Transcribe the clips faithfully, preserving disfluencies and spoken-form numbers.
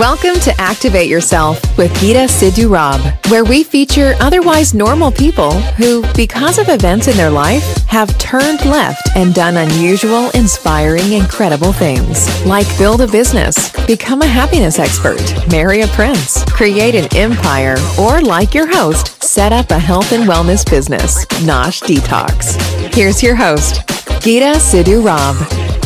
Welcome to Activate Yourself with Geeta Sidhu Rob, where we feature otherwise normal people who, because of events in their life, have turned left and done unusual, inspiring, incredible things, like build a business, become a happiness expert, marry a prince, create an empire, or, like your host, set up a health and wellness business, Nosh Detox. Here's your host, Geeta Sidhu Rob.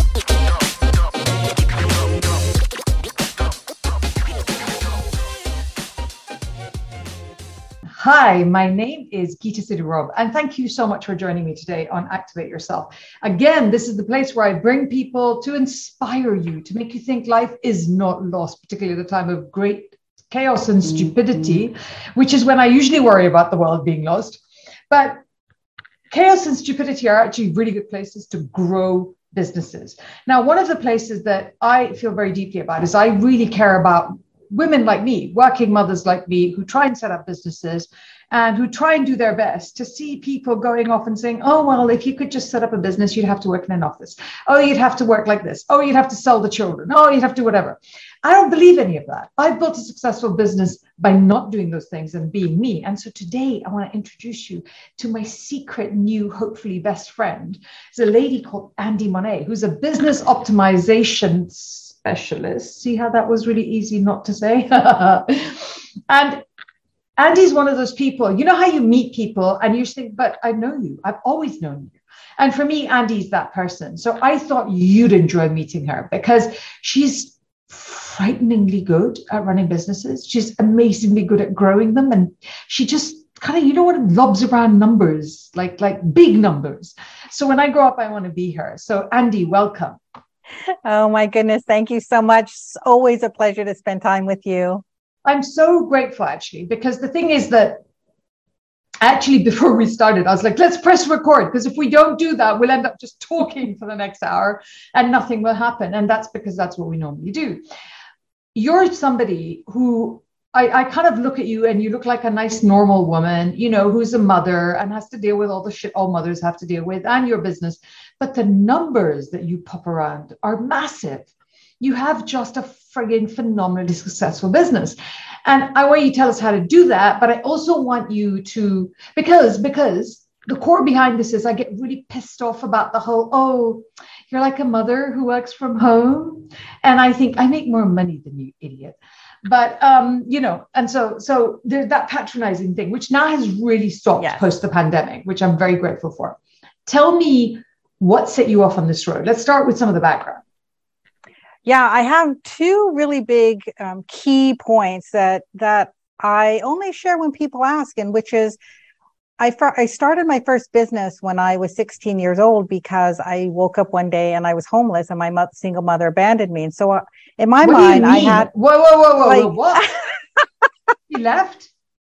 Hi, my name is Geeta Sidhu Rob, and thank you so much for joining me today on Activate Yourself. Again, this is the place where I bring people to inspire you, to make you think life is not lost, particularly at a time of great chaos and stupidity, which is when I usually worry about the world being lost. But chaos and stupidity are actually really good places to grow businesses. Now, one of the places that I feel very deeply about is I really care about women like me, working mothers like me, who try and set up businesses and who try and do their best to see people going off and saying, oh, well, if you could just set up a business, you'd have to work in an office. Oh, you'd have to work like this. Oh, you'd have to sell the children. Oh, you'd have to whatever. I don't believe any of that. I've built a successful business by not doing those things and being me. And so today I want to introduce you to my secret new, hopefully best friend. It's a lady called Andy Monet, who's a business optimization specialist. See how that was really easy not to say? And Andy's one of those people, you know how you meet people and you think, but I know you, I've always known you. And for me, Andy's that person. So I thought you'd enjoy meeting her because she's frighteningly good at running businesses. She's amazingly good at growing them. And she just kind of, you know what, lobs around numbers, like, like big numbers. So when I grow up, I want to be her. So Andy, welcome. Oh my goodness. Thank you so much. It's always a pleasure to spend time with you. I'm so grateful actually, because the thing is that actually before we started, I was like, let's press record, because if we don't do that, we'll end up just talking for the next hour and nothing will happen. And that's because that's what we normally do. You're somebody who I, I kind of look at you and you look like a nice, normal woman, you know, who's a mother and has to deal with all the shit all mothers have to deal with and your business. But the numbers that you pop around are massive. You have just a frigging phenomenally successful business. And I want you to tell us how to do that. But I also want you to, because, because the core behind this is I get really pissed off about the whole, oh, you're like a mother who works from home. And I think I make more money than you, idiot. But, um, you know, and so so there's that patronizing thing, which now has really stopped yes. post the pandemic, which I'm very grateful for. Tell me what set you off on this road. Let's start with some of the background. Yeah, I have two really big um, key points that that I only share when people ask, and which is I, fr- I started my first business when I was sixteen years old because I woke up one day and I was homeless and my mo- single mother abandoned me. And so uh, in my what mind, I had... Whoa, whoa, whoa, whoa, like, whoa, what? He left?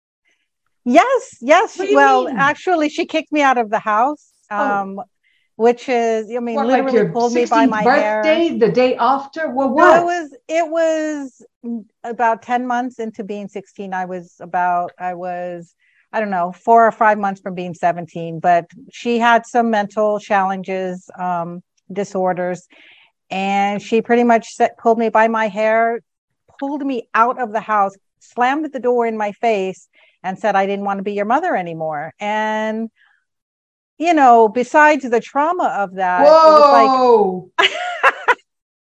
Yes, yes. Well, mean? actually, she kicked me out of the house, um, oh. which is, I mean, what, literally like pulled me by my birthday, hair. The day after? Well, what? No, it was, it was about ten months into being sixteen. I was about, I was... I don't know, four or five months from being seventeen, but she had some mental challenges, um, disorders, and she pretty much set, pulled me by my hair, pulled me out of the house, slammed the door in my face, and said, I didn't want to be your mother anymore. And, you know, besides the trauma of that, whoa. it was like...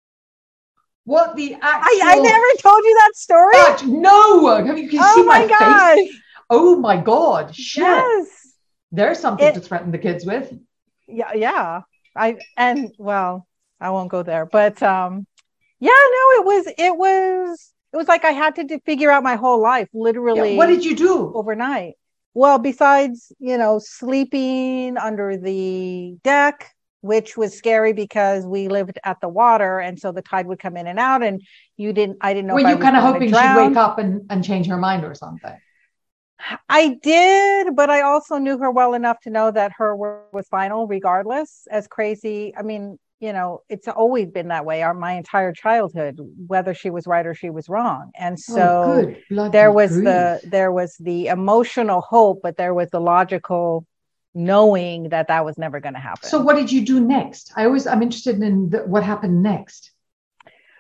What the actual... I, I never told you that story? Gosh, no! You can oh see my, my gosh. face. Oh my God. Shit. Yes. There's something it, to threaten the kids with. Yeah. Yeah. I, and well, I won't go there, but, um, yeah, no, it was, it was, it was like I had to d- figure out my whole life, literally. Yeah, what did you do overnight? Well, besides, you know, sleeping under the deck, which was scary because we lived at the water. And so the tide would come in and out and you didn't, I didn't know. Were if you I was kind of gonna hoping drown. she'd wake up and, and change her mind or something? I did, but I also knew her well enough to know that her word was final, regardless. As crazy, I mean, you know, it's always been that way our my entire childhood, whether she was right or she was wrong. And so oh, there was grief. the there was the emotional hope, but there was the logical knowing that that was never going to happen. So what did you do next? I always I'm interested in the, what happened next.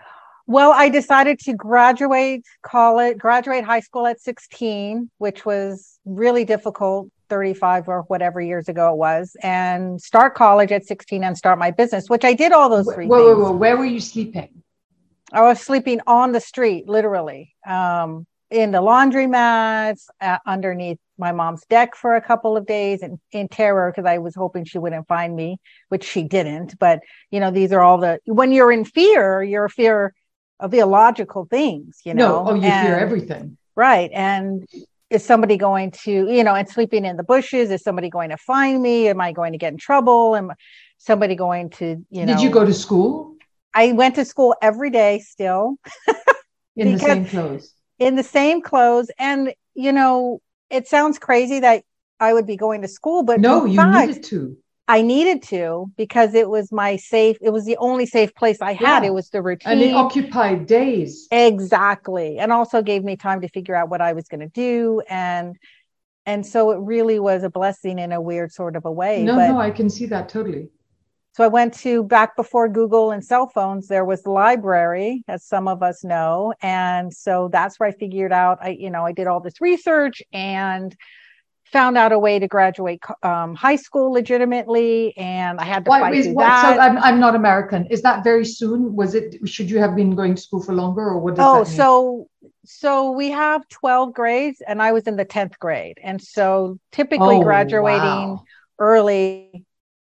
Well, I decided to graduate college, graduate high school at sixteen, which was really difficult, thirty-five or whatever years ago it was, and start college at sixteen and start my business, which I did all those three whoa, things. Whoa, whoa. Where were you sleeping? I was sleeping on the street, literally, um, in the laundromats, uh, underneath my mom's deck for a couple of days, and in terror because I was hoping she wouldn't find me, which she didn't. But, you know, these are all the, when you're in fear, you're a fear of illogical things, you know. No, oh, you and, fear everything. Right. And is somebody going to, you know, and sleeping in the bushes, is somebody going to find me? Am I going to get in trouble? Am somebody going to, you know. Did you go to school? I went to school every day still. In the same clothes. In the same clothes. And, you know, it sounds crazy that I would be going to school, but no, you fact, needed to. I needed to because it was my safe. It was the only safe place I had. Yeah. It was the routine. And it occupied days. Exactly. And also gave me time to figure out what I was going to do. And, and so it really was a blessing in a weird sort of a way. No, but, no, I can see that totally. So I went to, back before Google and cell phones, there was the library, as some of us know. And so that's where I figured out, I, you know, I did all this research and found out a way to graduate um, high school legitimately. And I had to Why, fight is, through what, that. So I'm, I'm not American. Is that very soon? Was it, should you have been going to school for longer, or what does oh, that mean? so, so we have twelve grades and I was in the tenth grade. And so typically oh, graduating wow. early,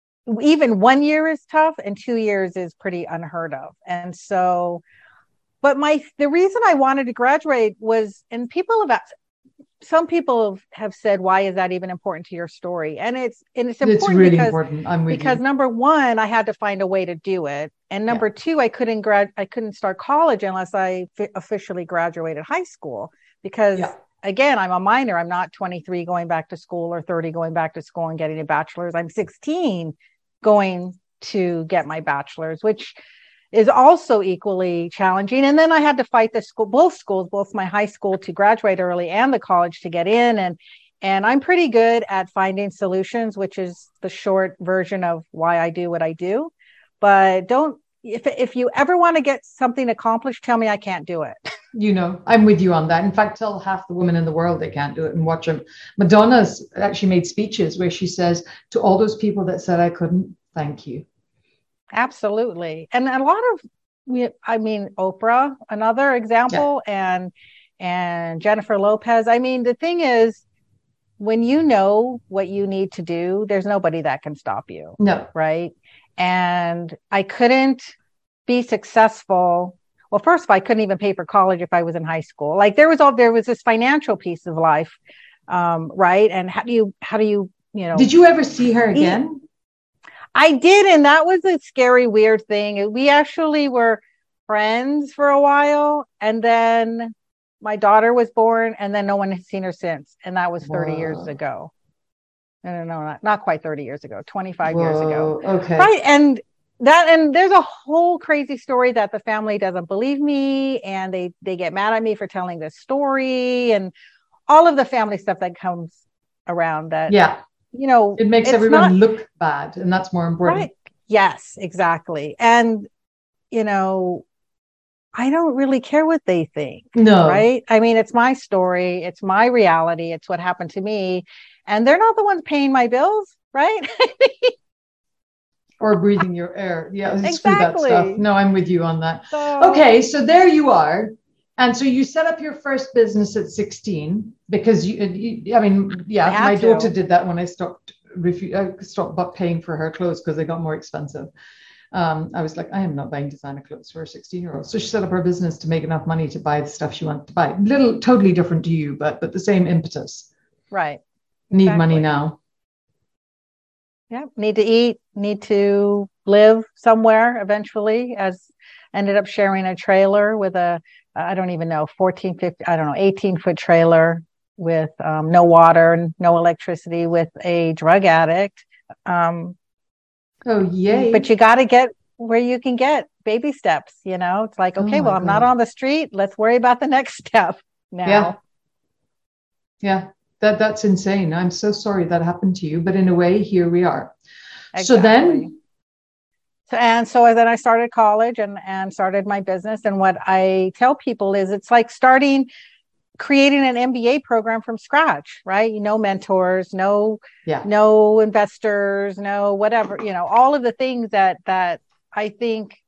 even one year is tough and two years is pretty unheard of. And so, but my, the reason I wanted to graduate was, and people have asked, some people have said, why is that even important to your story? And it's, and it's important it's really because, important. I'm with because you. number one, I had to find a way to do it. And number yeah. two, I couldn't grad, I couldn't start college unless I f- officially graduated high school because yeah. Again, I'm a minor. I'm not twenty-three going back to school or thirty going back to school and getting a bachelor's. I'm sixteen going to get my bachelor's, which is also equally challenging. And then I had to fight the school, both schools, both my high school to graduate early and the college to get in. And, and I'm pretty good at finding solutions, which is the short version of why I do what I do. But don't, if, if you ever want to get something accomplished, tell me I can't do it. You know, I'm with you on that. In fact, tell half the women in the world they can't do it and watch them. Madonna's actually made speeches where she says to all those people that said I couldn't, thank you. Absolutely. And a lot of, I mean, Oprah, another example, yeah. and, and Jennifer Lopez. I mean, the thing is, when you know what you need to do, there's nobody that can stop you. No. Right. And I couldn't be successful. Well, first of all, I couldn't even pay for college if I was in high school. Like there was all, there was this financial piece of life. Um, right. And how do you, how do you, you know, did you ever see her again? I did. And that was a scary, weird thing. We actually were friends for a while. And then my daughter was born and then no one has seen her since. And that was thirty Whoa. Years ago. No, no, no, not, not quite thirty years ago, twenty-five Whoa. Years ago. Okay. Right. And that, and there's a whole crazy story that the family doesn't believe me and they, they get mad at me for telling this story and all of the family stuff that comes around that. Yeah. You know, it makes everyone not, look bad, and that's more important. Right. Yes, exactly. And, you know, I don't really care what they think. No. Right. I mean, it's my story. It's my reality. It's what happened to me. And they're not the ones paying my bills. Right. Or breathing your air. Yeah. Exactly. Screw that stuff. No, I'm with you on that. So, okay. So there you are. And so you set up your first business at sixteen because you, you I mean, yeah, I my to. daughter did that when I stopped, refu- I stopped paying for her clothes because they got more expensive. Um, I was like, I am not buying designer clothes for a sixteen year old. So she set up her business to make enough money to buy the stuff she wanted to buy. Little, totally different to you, but, but the same impetus. Right. Need exactly. money now. Yeah. Need to eat, need to live somewhere eventually, as ended up sharing a trailer with a, I don't even know, fourteen, fifteen, I don't know, eighteen foot trailer with um, no water, no electricity with a drug addict. Um, oh, yay. But you got to get where you can get baby steps, you know, it's like, okay, oh well, I'm God. Not on the street. Let's worry about the next step now. Yeah. Yeah. That that's insane. I'm so sorry that happened to you, but in a way, here we are. Exactly. So then So, and so then I started college and, and started my business. And what I tell people is it's like starting, creating an M B A program from scratch, right? You know, mentors, no, yeah. no investors, no, whatever, you know, all of the things that, that I think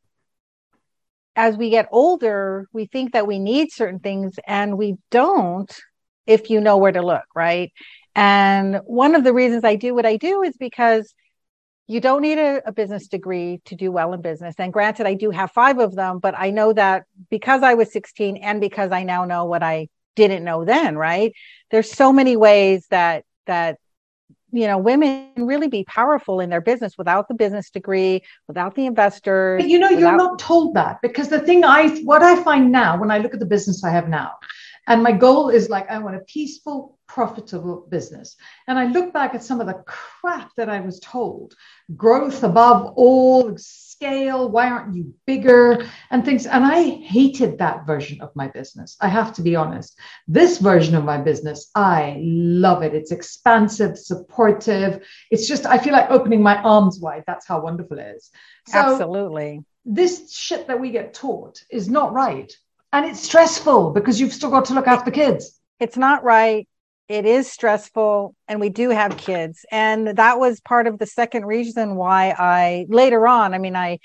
as we get older, we think that we need certain things and we don't if you know where to look, right? And one of the reasons I do what I do is because you don't need a, a business degree to do well in business. And granted, I do have five of them, but I know that because I was sixteen and because I now know what I didn't know then, right? There's so many ways that, that, you know, women can really be powerful in their business without the business degree, without the investors. But you know, without... you're not told that, because the thing I, what I find now when I look at the business I have now, and my goal is like, I want a peaceful, profitable business. And I look back at some of the crap that I was told, growth above all, scale, why aren't you bigger and things. And I hated that version of my business. I have to be honest. This version of my business, I love it. It's expansive, supportive. It's just, I feel like opening my arms wide. That's how wonderful it is. So absolutely. This shit that we get taught is not right. And it's stressful because you've still got to look after kids. It's not right. It is stressful. And we do have kids. And that was part of the second reason why I later on, I mean, I,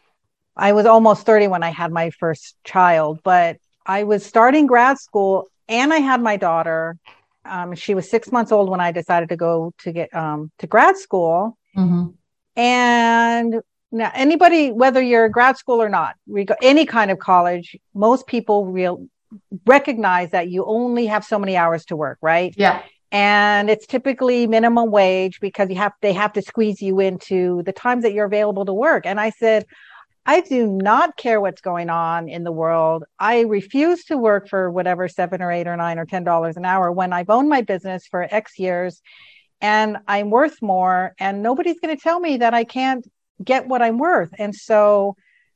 I was almost thirty when I had my first child, but I was starting grad school and I had my daughter. Um, she was six months old when I decided to go to get um, to grad school. Mm-hmm. And now, anybody, whether you're grad school or not, any kind of college, most people real recognize that you only have so many hours to work, right? Yeah. And it's typically minimum wage because you have they have to squeeze you into the times that you're available to work. And I said, I do not care what's going on in the world. I refuse to work for whatever seven or eight or nine or ten dollars an hour when I've owned my business for X years and I'm worth more. And nobody's going to tell me that I can't get what I'm worth. And so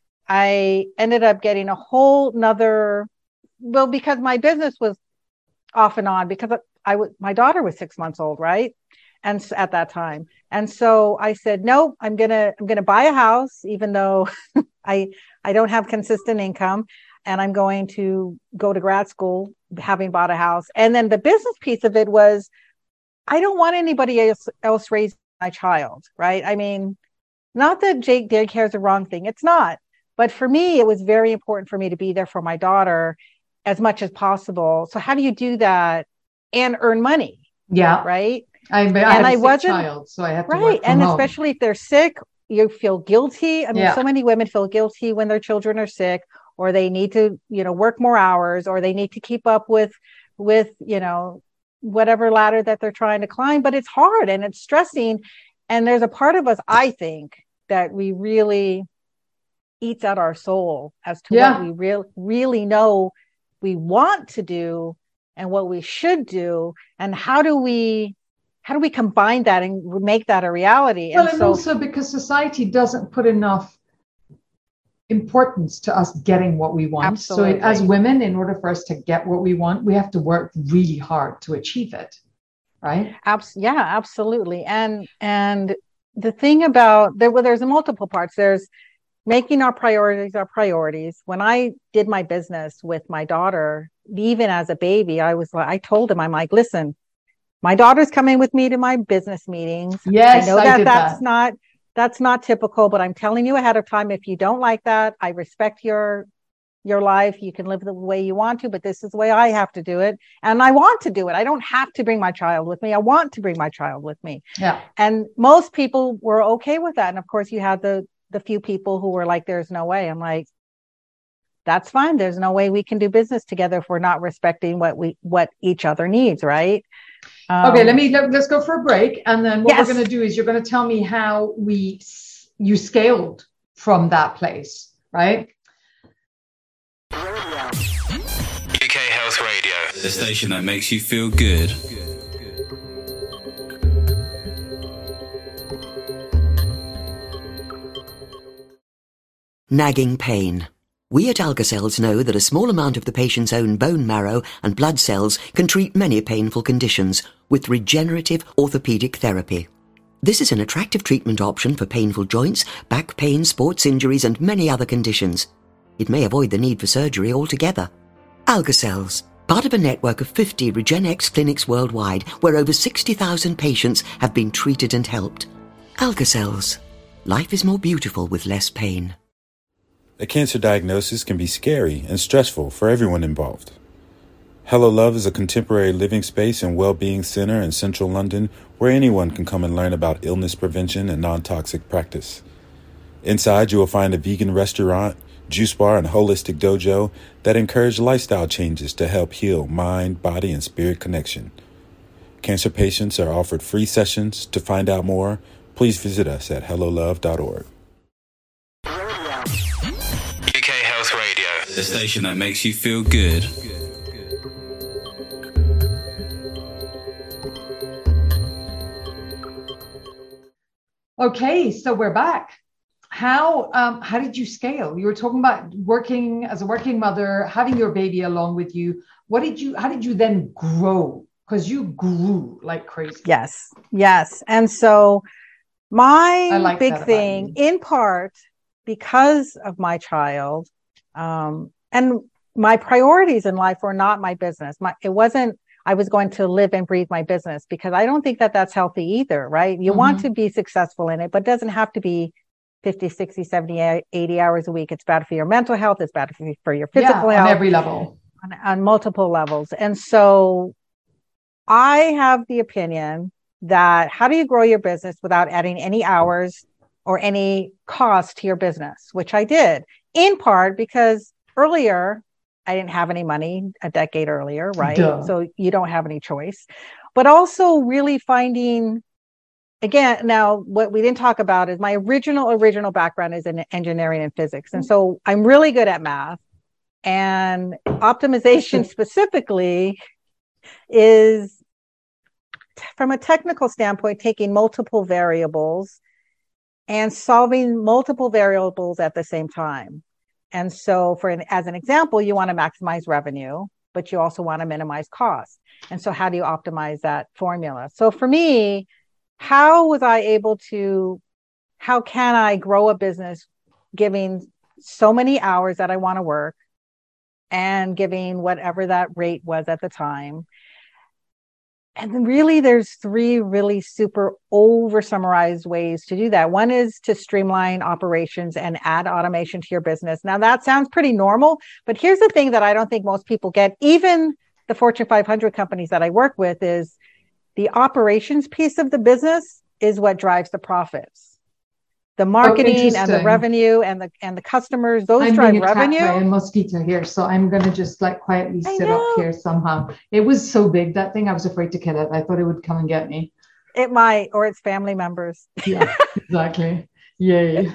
I ended up getting a whole nother, well, because my business was off and on because I was, my daughter was six months old, right? And so, at that time. And so I said, no, I'm going to, I'm going to buy a house, even though I, I don't have consistent income, and I'm going to go to grad school, having bought a house. And then the business piece of it was, I don't want anybody else, else raising my child, right? I mean, not that Jake daycare is the wrong thing. It's not. But for me, it was very important for me to be there for my daughter as much as possible. So how do you do that and earn money? Yeah. Right. I, I and have I a sick wasn't, child, so I have to right. work from and home. Especially if they're sick, you feel guilty. I mean, yeah. so many women feel guilty when their children are sick, or they need to, you know, work more hours, or they need to keep up with, with, you know, whatever ladder that they're trying to climb. But it's hard and it's stressing. And there's a part of us, I think, that we really eats at our soul as to yeah. what we real, really know we want to do and what we should do. And how do we, how do we combine that and make that a reality? Well, and, and so, also because society doesn't put enough importance to us getting what we want. Absolutely. So as women, in order for us to get what we want, we have to work really hard to achieve it. Right? Abs- yeah, absolutely. And, and the thing about there, well, there's multiple parts. There's making our priorities our priorities. When I did my business with my daughter, even as a baby, I was like, I told him, I'm like, listen, my daughter's coming with me to my business meetings. Yes, I know I that did that's that. not, that's not typical, but I'm telling you ahead of time, if you don't like that, I respect your your life. You can live the way you want to, but this is the way I have to do it. And I want to do it. I don't have to bring my child with me. I want to bring my child with me. Yeah. And most people were okay with that. And of course you had the, the few people who were like, there's no way. I'm like, that's fine. There's no way we can do business together if we're not respecting what we, what each other needs. Right. Um, okay. Let me, let, let's go for a break. And then what yes. we're going to do is you're going to tell me how we, you scaled from that place. Right. U K Health Radio, the station that makes you feel good. Nagging pain. We at Alka-Cells know that a small amount of the patient's own bone marrow and blood cells can treat many painful conditions with regenerative orthopedic therapy. This is an attractive treatment option for painful joints, back pain, sports injuries, and many other conditions. It may avoid the need for surgery altogether. AlgaCells, part of a network of fifty RegenX clinics worldwide, where over sixty thousand patients have been treated and helped. AlgaCells. Life is more beautiful with less pain. A cancer diagnosis can be scary and stressful for everyone involved. Hello Love is a contemporary living space and well-being center in central London where anyone can come and learn about illness prevention and non-toxic practice. Inside, you will find a vegan restaurant, juice bar, and holistic dojo that encourage lifestyle changes to help heal mind, body, and spirit connection. Cancer patients are offered free sessions. To find out more, please visit us at hello love dot org. U K Health Radio, the station that makes you feel good. Okay, so we're back. How um, how did you scale? You were talking about working as a working mother, having your baby along with you. What did you? How did you then grow? Because you grew like crazy. Yes, yes. And so my like big thing, in part because of my child, um, and my priorities in life were not my business. My it wasn't. I was going to live and breathe my business, because I don't think that that's healthy either, right? You mm-hmm. want to be successful in it, but it doesn't have to be fifty, sixty, seventy, eighty hours a week. It's bad for your mental health. It's bad for, for your physical yeah, health. On every level. On, on multiple levels. And so I have the opinion that how do you grow your business without adding any hours or any cost to your business, which I did, in part because earlier, I didn't have any money a decade earlier, right? Duh. So you don't have any choice. But also really finding, again, now what we didn't talk about is my original, original background is in engineering and physics. And so I'm really good at math. And optimization specifically is, from a technical standpoint, taking multiple variables and solving multiple variables at the same time. And so for an, as an example, you want to maximize revenue, but you also want to minimize costs. And so how do you optimize that formula? So for me, how was I able to, how can I grow a business giving so many hours that I want to work and giving whatever that rate was at the time? And then really there's three really super over summarized ways to do that. One is to streamline operations and add automation to your business. Now that sounds pretty normal, but here's the thing that I don't think most people get. Even the Fortune five hundred companies that I work with, is the operations piece of the business is what drives the profits. The marketing oh, and the revenue and the and the customers, those I'm drive being revenue. By a mosquito here, so I'm gonna just like quietly sit up here somehow. It was so big, that thing. I was afraid to kill it. I thought it would come and get me. It might, or its family members. Yeah, exactly. Yay.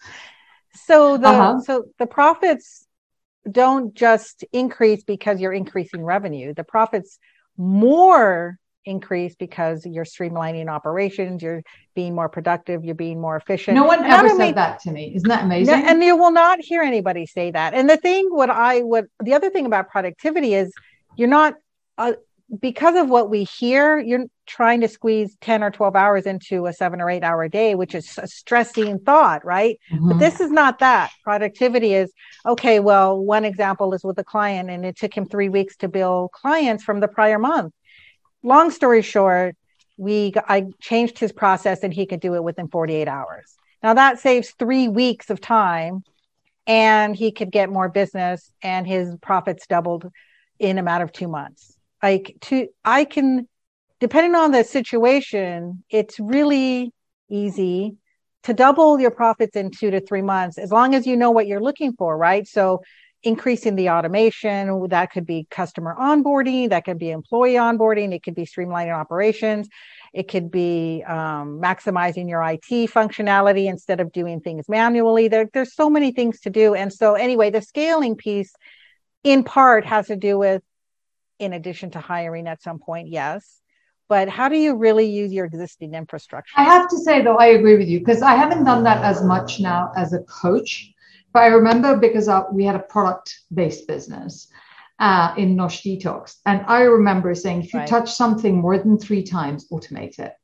So the uh-huh. so the profits don't just increase because you're increasing revenue. The profits more increase because you're streamlining operations, you're being more productive, you're being more efficient. No one and ever said mean, that to me. Isn't that amazing? And you will not hear anybody say that. And the thing, what I would, the other thing about productivity is you're not, uh, because of what we hear, you're trying to squeeze ten or twelve hours into a seven or eight hour day, which is a stressing thought, right? Mm-hmm. But this is not that. Productivity is, okay, well, one example is with a client, and it took him three weeks to bill clients from the prior month. Long story short, we I changed his process and he could do it within forty-eight hours. Now that saves three weeks of time, and he could get more business, and his profits doubled in a matter of two months. Like to, I can, depending on the situation, it's really easy to double your profits in two to three months, as long as you know what you're looking for, right? So increasing the automation, that could be customer onboarding, that could be employee onboarding, it could be streamlining operations, it could be um, maximizing your I T functionality instead of doing things manually. There, there's so many things to do. And so anyway, the scaling piece in part has to do with, in addition to hiring at some point, yes, but how do you really use your existing infrastructure? I have to say, though, I agree with you, because I haven't done that as much now as a coach. But I remember, because uh, we had a product-based business uh, in Nosh Detox. And I remember saying, if you right. touch something more than three times, automate it.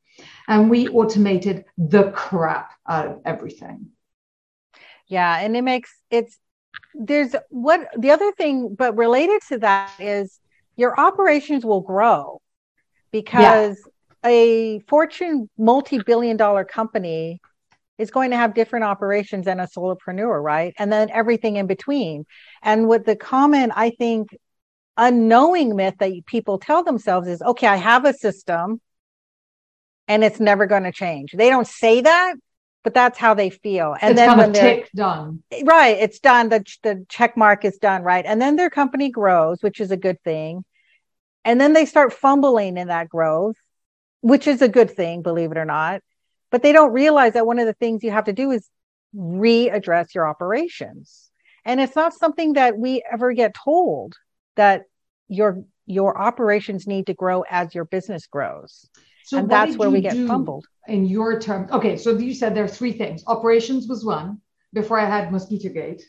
and we automated the crap out of everything. Yeah, and it makes it's there's what the other thing, but related to that is your operations will grow because yeah. a Fortune multi-billion dollar company is going to have different operations than a solopreneur, right? And then everything in between. And what the common, I think, unknowing myth that people tell themselves is, okay, I have a system and it's never going to change. They don't say that, but that's how they feel. And it's then kind when of they're tick done. Right, it's done. The, the check mark is done, right? And then their company grows, which is a good thing. And then they start fumbling in that growth, which is a good thing, believe it or not. But they don't realize that one of the things you have to do is readdress your operations. And it's not something that we ever get told, that your your operations need to grow as your business grows. So and that's where we get fumbled. In your terms, okay, so you said there are three things. Operations was one before I had MosquitoGate.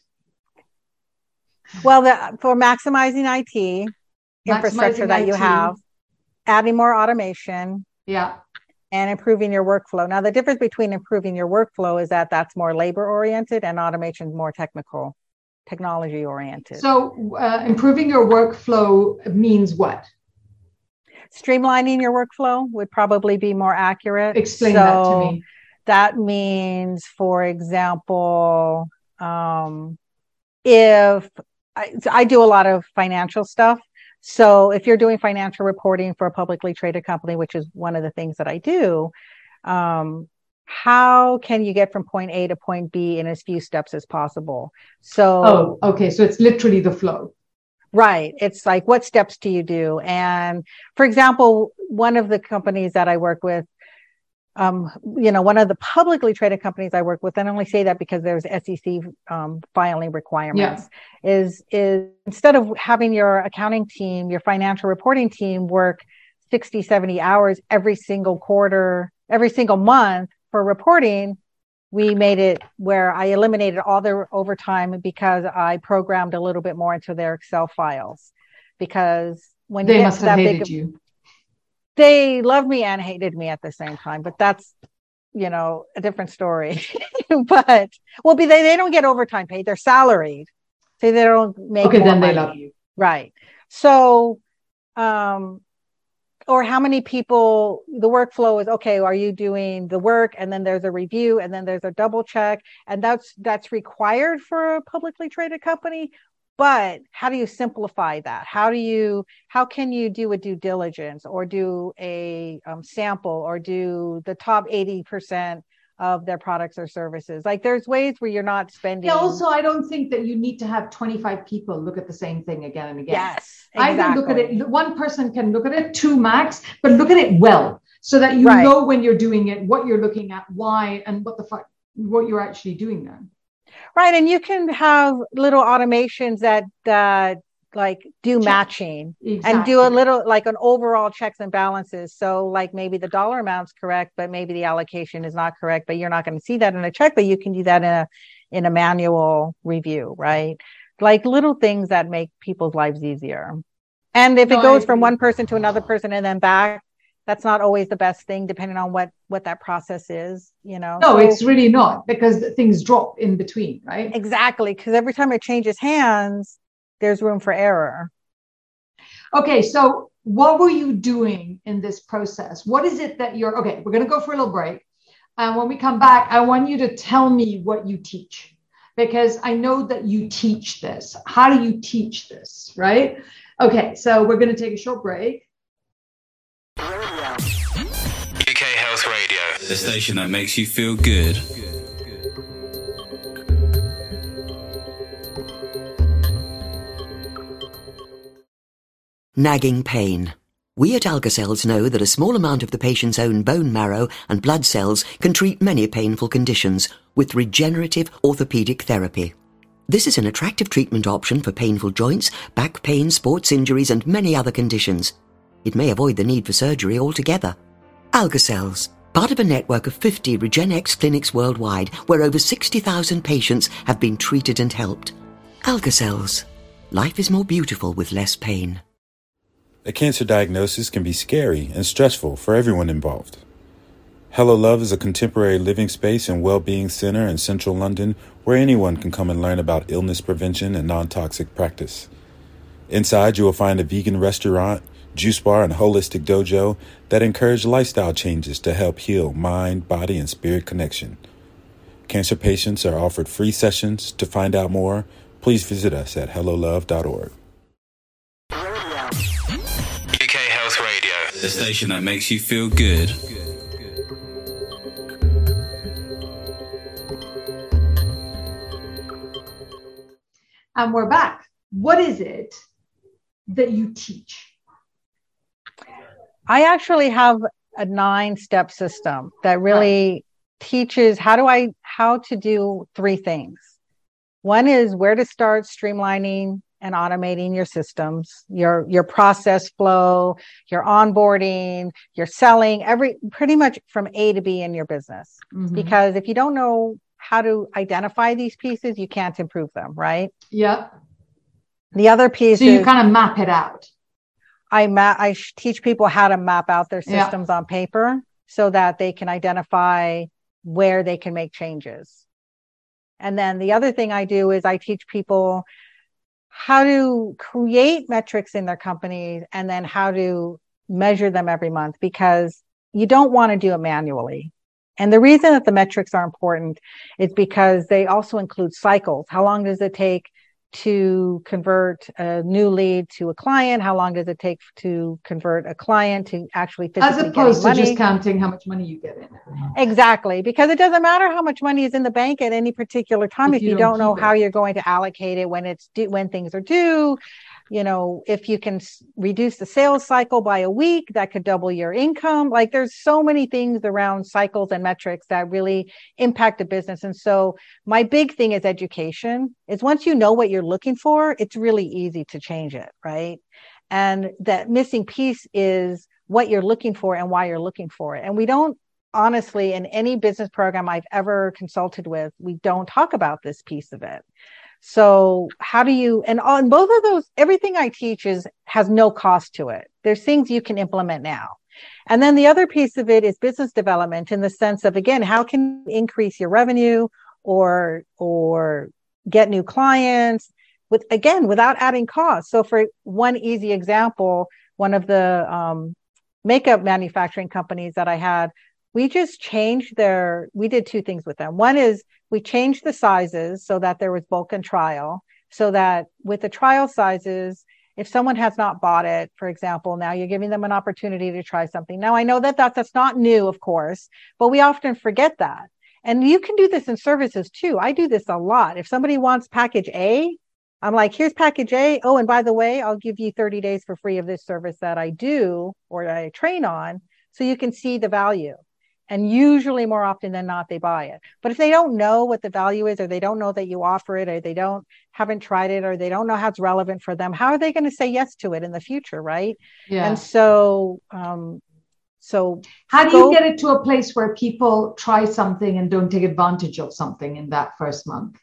Well, the, for maximizing I T infrastructure maximizing that I T. You have, adding more automation. Yeah. And improving your workflow. Now, the difference between improving your workflow is that that's more labor oriented and automation is more technical, technology oriented. So uh, improving your workflow means what? Streamlining your workflow would probably be more accurate. Explain so that to me. That means, for example, um, if I, I do a lot of financial stuff. So if you're doing financial reporting for a publicly traded company, which is one of the things that I do, um, how can you get from point A to point B in as few steps as possible? So, oh, okay. So it's literally the flow. Right. It's like, what steps do you do? And for example, one of the companies that I work with, um, you know, one of the publicly traded companies I work with, and I only say that because there's S E C um, filing requirements, yeah. is, is instead of having your accounting team, your financial reporting team work sixty, seventy hours every single quarter, every single month for reporting, we made it where I eliminated all their overtime because I programmed a little bit more into their Excel files. Because when they you get must to have that hated big, you. They loved me and hated me at the same time, but that's, you know, a different story. But well, be they they don't get overtime paid; they're salaried, so they don't make. Okay, more then money. They love you, right? So, um, or how many people? The workflow is okay. Are you doing the work, and then there's a review, and then there's a double check, and that's that's required for a publicly traded company. But how do you simplify that? How do you, how can you do a due diligence or do a um, sample or do the top eighty percent of their products or services? Like there's ways where you're not spending. Yeah, also, I don't think that you need to have twenty-five people look at the same thing again and again. Yes, exactly. Either look at it, one person can look at it, two max, but look at it well so that you right. know when you're doing it, what you're looking at, why, and what the fuck, what you're actually doing then. Right. And you can have little automations that, that like do Check. matching exactly. and do a little like an overall checks and balances. So like maybe the dollar amount's correct, but maybe the allocation is not correct, but you're not going to see that in a check, but you can do that in a, in a manual review, right? Like little things that make people's lives easier. And if no, it goes from one person to another person and then back, that's not always the best thing, depending on what, what that process is, you know? No, so, it's really not, because things drop in between, right? Exactly. Because every time it changes hands, there's room for error. Okay. So what were you doing in this process? What is it that you're, okay, we're going to go for a little break. And when we come back, I want you to tell me what you teach, because I know that you teach this. How do you teach this, right? Okay. So we're going to take a short break. U K Health Radio, the station that makes you feel good. Nagging pain. We at Algacells know that a small amount of the patient's own bone marrow and blood cells can treat many painful conditions with regenerative orthopedic therapy. This is an attractive treatment option for painful joints, back pain, sports injuries, and many other conditions. It may avoid the need for surgery altogether. Algacells, part of a network of fifty RegenX clinics worldwide, where over sixty thousand patients have been treated and helped. Algacells. Life is more beautiful with less pain. A cancer diagnosis can be scary and stressful for everyone involved. Hello Love is a contemporary living space and well-being center in central London where anyone can come and learn about illness prevention and non-toxic practice. Inside, you will find a vegan restaurant, juice bar, and holistic dojo that encourage lifestyle changes to help heal mind, body, and spirit connection. Cancer patients are offered free sessions. To find out more, please visit us at hello love dot org. U K Health Radio, the station that makes you feel good. And we're back. What is it that you teach? I actually have a nine-step system that really right. teaches how do I how to do three things. One is where to start streamlining and automating your systems, your your process flow, your onboarding, your selling, every pretty much from A to B in your business. Mm-hmm. Because if you don't know how to identify these pieces, you can't improve them, right? Yeah. The other piece so you is, kind of map it out. I map. I teach people how to map out their systems yeah. on paper so that they can identify where they can make changes. And then the other thing I do is I teach people how to create metrics in their companies and then how to measure them every month, because you don't want to do it manually. And the reason that the metrics are important is because they also include cycles. How long does it take to convert a new lead to a client? How long does it take to convert a client to actually physically As opposed to money? Just counting how much money you get in. Exactly. Because it doesn't matter how much money is in the bank at any particular time if, if you, you don't, don't know it. how you're going to allocate it when it's due, when things are due. You know, if you can s- reduce the sales cycle by a week, that could double your income. Like there's so many things around cycles and metrics that really impact the business. And so my big thing is education. Is once you know what you're looking for, it's really easy to change it, right? And that missing piece is what you're looking for and why you're looking for it. And we don't, honestly, in any business program I've ever consulted with, we don't talk about this piece of it. So how do you, and on both of those, everything I teach is, has no cost to it. There's things you can implement now. And then the other piece of it is business development in the sense of, again, how can you increase your revenue or, or get new clients with, again, without adding costs. So for one easy example, one of the um, makeup manufacturing companies that I had, we just changed their, we did two things with them. One is we changed the sizes so that there was bulk and trial, so that with the trial sizes, if someone has not bought it, for example, now you're giving them an opportunity to try something. Now I know that, that that's not new, of course, but we often forget that. And you can do this in services too. I do this a lot. If somebody wants package A, I'm like, here's package A. Oh, and by the way, I'll give you thirty days for free of this service that I do or I train on, so you can see the value. And usually more often than not, they buy it. But if they don't know what the value is, or they don't know that you offer it, or they don't haven't tried it, or they don't know how it's relevant for them, how are they going to say yes to it in the future, right? Yeah. And so, um, so how do go, you get it to a place where people try something and don't take advantage of something in that first month?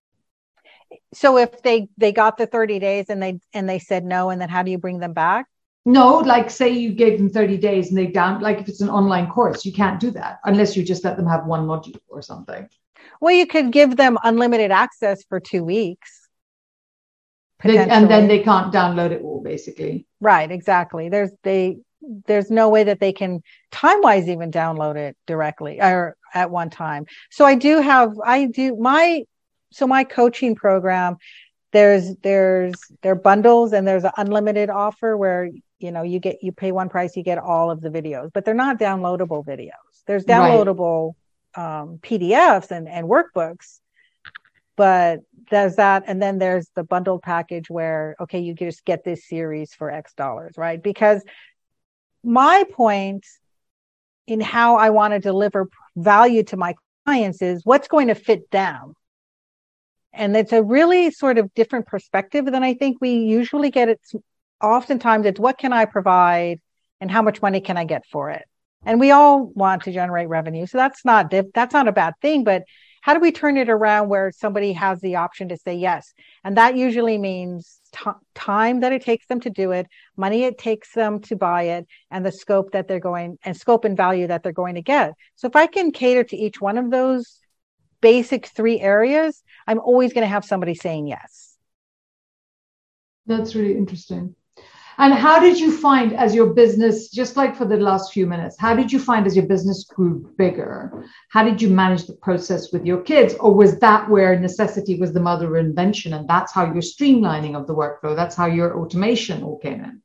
So if they they got the thirty days and they and they said no, and then how do you bring them back? No, like say you gave them thirty days and they down, like if it's an online course, you can't do that unless you just let them have one module or something. Well, you could give them unlimited access for two weeks. They, and then they can't download it all, basically. Right, exactly. There's they there's no way that they can time-wise even download it directly or at one time. So I do have, I do my, so my coaching program, there's, there's, there are bundles and there's an unlimited offer where, you know, you get, you pay one price, you get all of the videos, but they're not downloadable videos. There's downloadable right. um, P D Fs and, and workbooks, but there's that. And then there's the bundled package where, okay, you just get this series for X dollars, right? Because my point in how I want to deliver value to my clients is what's going to fit them. And it's a really sort of different perspective than I think we usually get. It's oftentimes it's what can I provide and how much money can I get for it? And we all want to generate revenue. So that's not, that's not a bad thing, but how do we turn it around where somebody has the option to say yes? And that usually means t- time that it takes them to do it, money it takes them to buy it, and the scope that they're going and scope and value that they're going to get. So if I can cater to each one of those basic three areas, I'm always going to have somebody saying yes. That's really interesting. And how did you find as your business, just like for the last few minutes, how did you find as your business grew bigger? How did you manage the process with your kids? Or was that where necessity was the mother of invention, and that's how your streamlining of the workflow, that's how your automation all came in?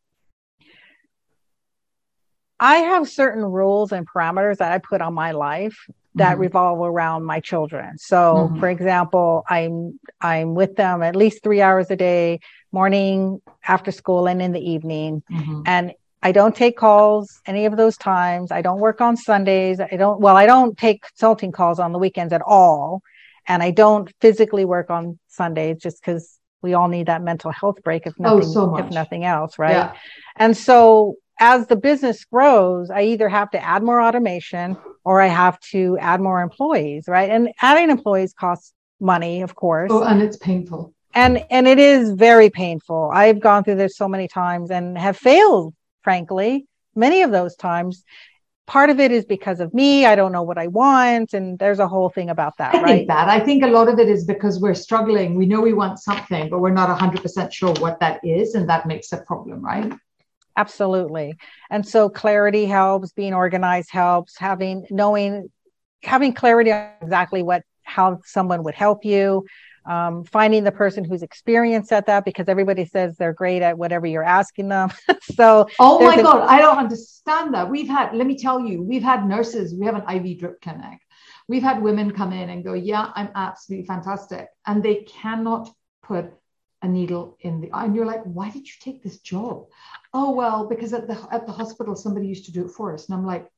I have certain rules and parameters that I put on my life that mm-hmm. revolve around my children. So, mm-hmm. for example, I'm I'm with them at least three hours a day, morning, after school, and in the evening. Mm-hmm. And I don't take calls any of those times. I don't work on Sundays. I don't, well, I don't take consulting calls on the weekends at all. And I don't physically work on Sundays just because we all need that mental health break, if nothing, oh, so much. if nothing else, right? Yeah. And so as the business grows, I either have to add more automation or I have to add more employees, right? And adding employees costs money, of course. Oh, and it's painful. And and it is very painful. I've gone through this so many times and have failed, frankly, many of those times. Part of it is because of me. I don't know what I want. And there's a whole thing about that, I right? think that. I think a lot of it is because we're struggling. We know we want something, but we're not one hundred percent sure what that is. And that makes a problem, right? Absolutely. And so clarity helps, being organized helps, having, knowing, having clarity on exactly what, how someone would help you. Um, finding the person who's experienced at that, because everybody says they're great at whatever you're asking them. So, oh my God, I don't understand that. We've had, let me tell you, we've had nurses, we have an I V drip clinic. We've had women come in and go, yeah, I'm absolutely fantastic. And they cannot put a needle in the eye. And you're like, why did you take this job? Oh, well, because at the, at the hospital, somebody used to do it for us. And I'm like,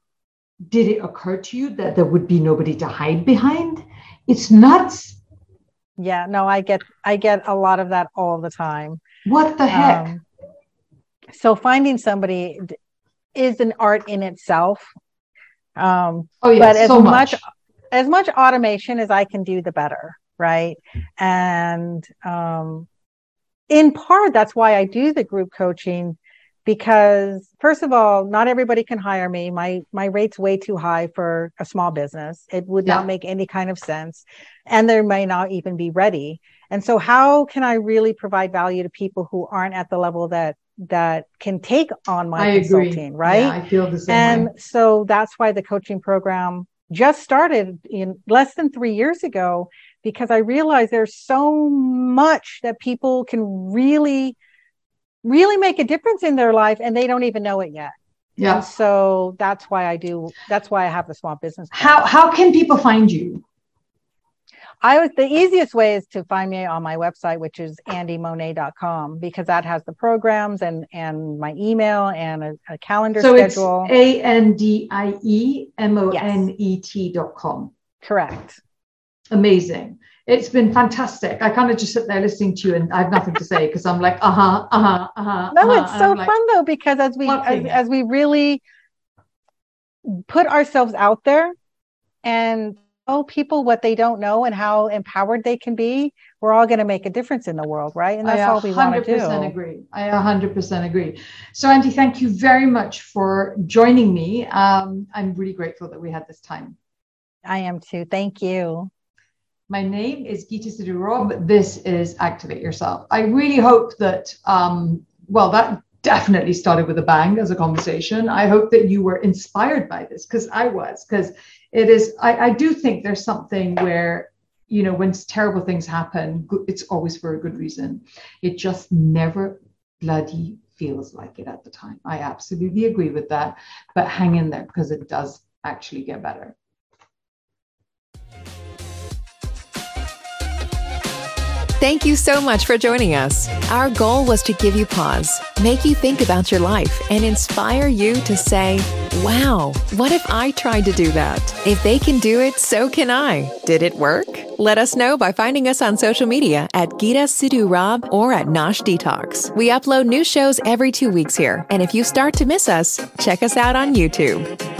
did it occur to you that there would be nobody to hide behind? It's nuts. Yeah, no, I get, I get a lot of that all the time. What the heck? Um, so finding somebody is an art in itself. Um, oh yeah, but as so much. much, as much automation as I can do, the better. Right. And, um, in part, that's why I do the group coaching, because first of all, not everybody can hire me. My, my rate's way too high for a small business. It would yeah. not make any kind of sense. And they may not even be ready. And so how can I really provide value to people who aren't at the level that, that can take on my I consulting, agree. right? Yeah, I feel the same and way. So that's why the coaching program just started in less than three years ago, because I realized there's so much that people can really really make a difference in their life and they don't even know it yet. Yeah. And so that's why I do, that's why I have the small business. How, how can people find you? I was, the easiest way is to find me on my website, which is andy monet dot com, because that has the programs and, and my email and a, a calendar so schedule. So it's A N D I E M O N E T dot com. Correct. Amazing. It's been fantastic. I kind of just sit there listening to you and I have nothing to say because I'm like, uh-huh, uh-huh, uh-huh. No, uh-huh. it's so fun though, because as we, as, as we really put ourselves out there and tell people what they don't know and how empowered they can be, we're all going to make a difference in the world, right? And that's all we want to do. I one hundred percent agree. I one hundred percent agree. So Andy, thank you very much for joining me. Um, I'm really grateful that we had this time. I am too. Thank you. My name is Geeta Sidhu Rob. This is Activate Yourself. I really hope that, um, well, that definitely started with a bang as a conversation. I hope that you were inspired by this, because I was, because it is, I, I do think there's something where, you know, when terrible things happen, it's always for a good reason. It just never bloody feels like it at the time. I absolutely agree with that, but hang in there because it does actually get better. Thank you so much for joining us. Our goal was to give you pause, make you think about your life, and inspire you to say, wow, what if I tried to do that? If they can do it, so can I. Did it work? Let us know by finding us on social media at Geeta Sidhu Rob or at Nosh Detox. We upload new shows every two weeks here, and if you start to miss us, check us out on YouTube.